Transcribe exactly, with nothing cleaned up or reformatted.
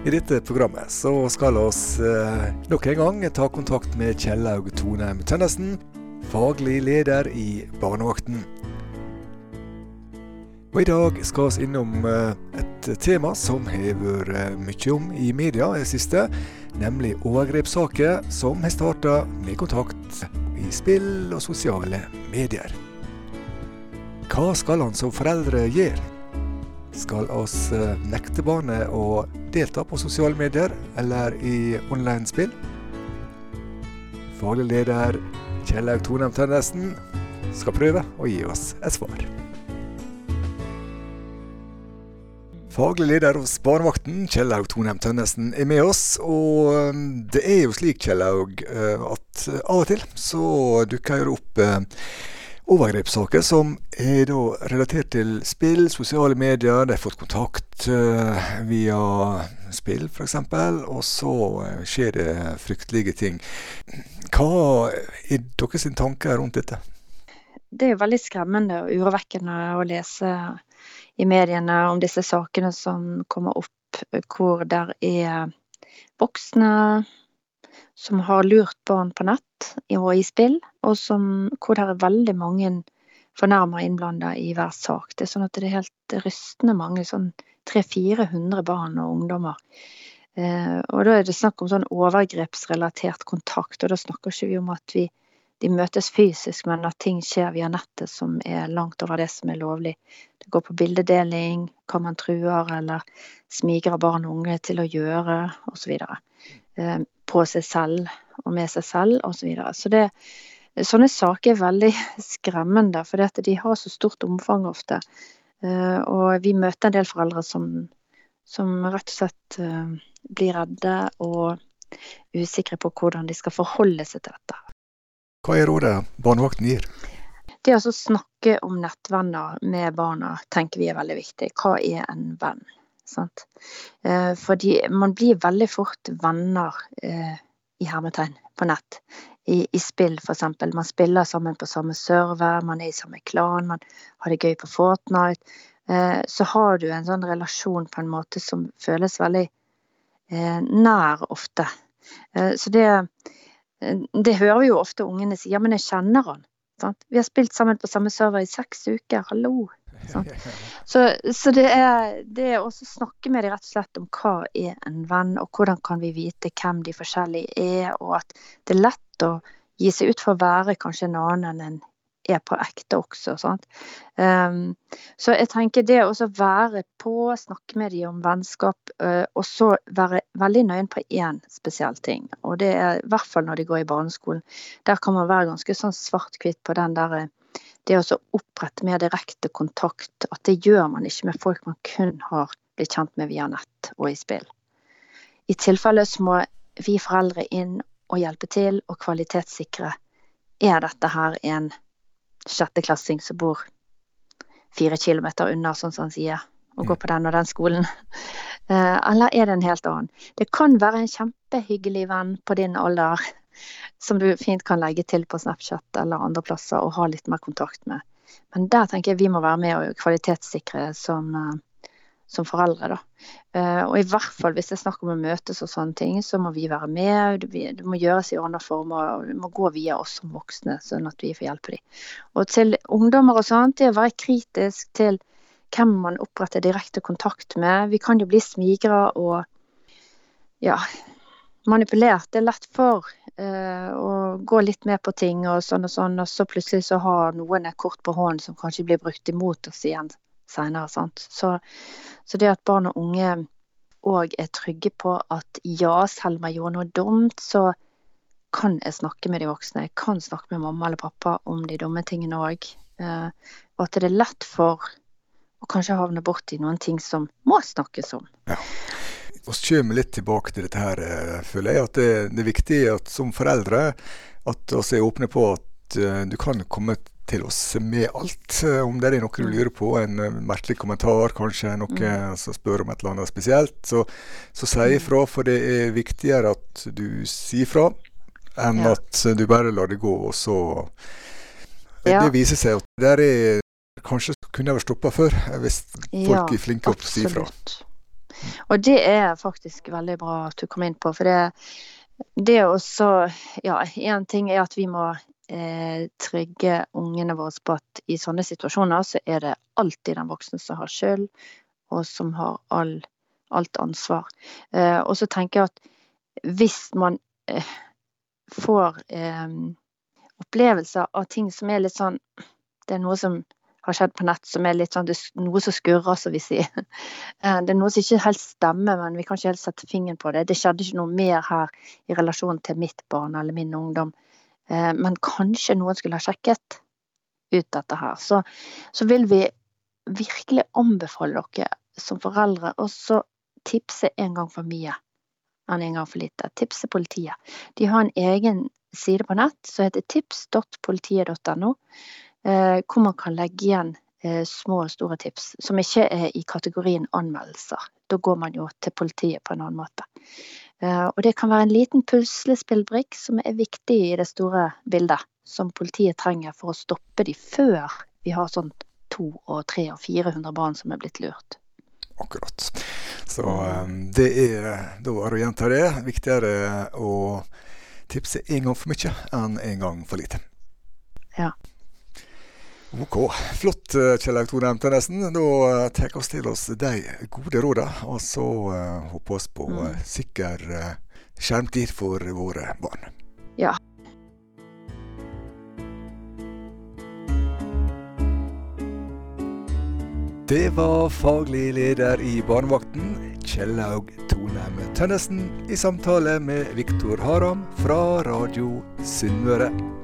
I dette programmet så skal oss eh, nok en gang ta kontakt med Kjellaug Tonheim Tønnesen, faglig leder i Barnevakten. Og i dag skal vi innom eh, et tema som har vært eh, mye om i media i siste, nemlig overgrepssaker som har startet med kontakt i spill og sosiale medier. Hva skal han som foreldre gjøre? Skal oss nekte barnet å delta på sosiale medier eller i online-spill? Faglig leder Kjellaug Tonheim Tønnesen skal prøve å gi oss et svar. Faglig leder hos Barnevakten, Kjellaug Tonheim Tønnesen, er med oss. Og det er jo slik, Kjellaug, at av og til så dukker det opp overgrepssaker som er da relatert til spill, sosiale medier. De har fått kontakt uh, via spill for eksempel, og så uh, skjer det fryktelige ting. Hva er deres tanker rundt dette? Det er jo veldig skremmende og urovekkende å lese i mediene om disse sakene som kommer opp, hvor der er voksne som har lurt barn på nett og i spill, og som, hvor det er veldig mange fornærmere innblandet i hver sak. Det er sånn at det er helt rystende mange, sånn tre til fire hundre barn og ungdommer. Eh, og da er det snakk om sånn overgrepsrelatert kontakt, og da snakker ikke vi om at vi, de møtes fysisk, men at ting skjer via nettet som er langt over det som er lovlig. Det går på bildedeling, hva man truer eller smigrer barn og unge til å gjøre, og så videre. Eh, på seg selv og med seg selv og så videre. Så det, sånne saker er veldig skremmende, for det, de har så stort omfang ofte. Uh, og vi møter en del foreldre som, som rett og slett uh, blir redde og usikre på hvordan de skal forholde seg til dette. Hva er rådet Barnevakten gir? Det å snakke om nettvenner med barna tenker vi er veldig viktig. Hva er en venn? Sant? Eh, fordi man blir veldig fort venner eh, i hermetegn på nett. I, I spill for eksempel. Man spiller sammen på samme server, man er i samme klan, man har det gøy på Fortnite. Eh, så har du en sånn relasjon på en måte som føles veldig eh, nær ofte. Eh, så det, det hører vi jo ofte ungene si, ja, men jeg kjenner han. Sant? Vi har spilt sammen på samme server i seks uker, hallo. Sånn. Så, så det er, det er også å snakke med dem rett og slett om hva er en venn, og hvordan kan vi vite hvem de forskjellige er, og at det er lett å gi seg ut for å være kanskje en annen enn en er på ekte også. Sant? Um, så jeg tenker det å være på, snakke med dem om vennskap, uh, og så være veldig nøyen på en spesiell ting, og det er i hvert fall når de går i barneskolen. Der kan man være ganske sånn svart-hvitt på den der det å opprette mer direkte kontakt, at det gjør man ikke med folk man kun har blitt kjent med via nett og i spill. I tilfelle så må vi foreldre inn og hjelpe til og kvalitetssikre. Er dette her en sjetteklassing som bor fire kilometer unna, sånn som han sier, og går på den og den skolen? Eller er det en helt annen? Det kan være en kjempehyggelig venn på din alder, som du fint kan legge til på Snapchat eller andre plasser og ha litt mer kontakt med. Men der tenker jeg vi må være med og kvalitetssikre som, som foreldre. Da. Og i hvert fall hvis det er snakk om å møtes og sånne ting, så må vi være med. Det må gjøres i andre former, og det må gå via oss som voksne, sånn at vi får hjelpe dem. Og til ungdommer og sånt, det er å være kritisk til hvem man oppretter direkte kontakt med. Vi kan jo bli smigre og ja, manipulert. Det er lett for uh, å gå litt med på ting og sånn og sånn, og så plutselig så har noen et kort på hånden som kanskje blir brukt imot oss igjen senere. Sant? Så, så det at barn og unge også er trygge på at ja, selv om jeg gjorde noe dumt, så kan jeg snakke med de voksne. Jeg kan snakke med mamma eller pappa om de dumme tingene også. Uh, og at det er lett for å kanskje havne bort i noen ting som må snakkes om. Ja. Og så kommer litt tilbake til dette her, føler jeg, at det, det er viktig at som foreldre, at vi er åpne på at uh, du kan komme til oss med alt. Om det er noe du lurer på, en merkelig kommentar, kanskje noe mm. som spør om et eller annet spesielt, så, så si ifra, for det er viktigere at du sier fra, enn ja. At du bare lar det gå, og så ja. Det viser seg at det er kanskje kunne jeg vært stoppet før, hvis folk ja, er flinke opp å si fra. Og det er faktisk veldig bra at du kom inn på, for det, det også, ja, en ting er at vi må eh, trygge ungene våre på at i sånne situasjoner så er det alltid den voksne som har skyld, og som har all, alt ansvar. Eh, og så tenker jeg at hvis man eh, får eh, opplevelser av ting som er litt sånn, det er noe som har skjedd på nett som er litt sånn, det er noe som skurrer, så vi sier. Det er noe som ikke helt stemmer, men vi kan ikke helt sette fingeren på det. Det skjedde ikke noe mer her i relasjon til mitt barn eller min ungdom. Men kanskje noen skulle ha sjekket ut dette her. Så, så vil vi virkelig anbefale dere som foreldre å så tipse en gang for mye enn en gang for lite. Tipse politiet. De har en egen side på nett som heter tips punktum politiet punktum no. Eh, hvor man kan legge igjen eh, små og store tips, som ikke er i kategorien anmeldelser. Da går man jo til politiet på en annen måte. Eh, og det kan være en liten puslespillbrikk som er viktig i det store bildet, som politiet trenger for å stoppe de før vi har sånn to og tre og fire hundre barn som er blitt lurt. Akkurat. Så um, det er, da er å gjenta det, viktigere å tipse en gang for mye enn en gang for lite. Ja. Ok, flott Kjell Aug Thorheim Tønnesen. Da tar vi oss til oss de gode rådene, og så uh, håper oss på uh, sikker uh, skjermtid for våre barn. Ja. Det var faglig leder i Barnevakten, Kjell Aug Thorheim Tønnesen, i samtale med Viktor Haram fra Radio Sunnmøre.